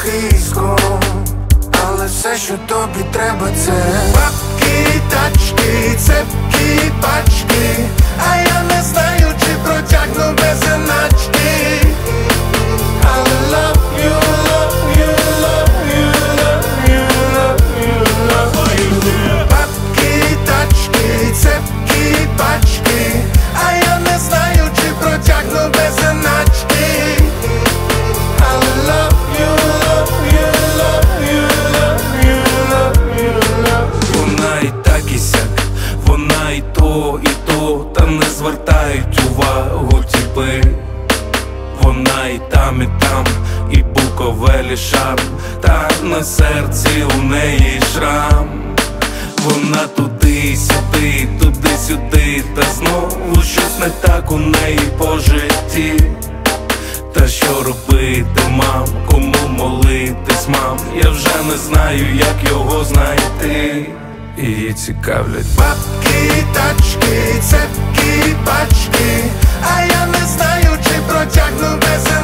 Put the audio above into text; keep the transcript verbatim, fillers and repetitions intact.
хиском, але все, що тобі треба, це бабки, тачки, цепкі пачки, а я не знаю, чи протягну без заначки. I love you, love you, love you, love you, love you, love you. Бабки, тачки, цепкі пачки, а я не знаю, чи протягну без заначки. I love you, love you, love you, love you, love you, love you. Вона і так і сяк, вона і то, і то, та не звертають увагу тіпи. Вона і там, і там, і Буковелі шарм, та на серці у неї шрам. Вона туди-сюди, туди-сюди, та знову щось не так у неї по житті. Та що робити, мам, кому молитись, мам, я вже не знаю, як його знайти. Її цікавлять бабки, тачки, цепкі пачки, а я не знаю, чи протягну без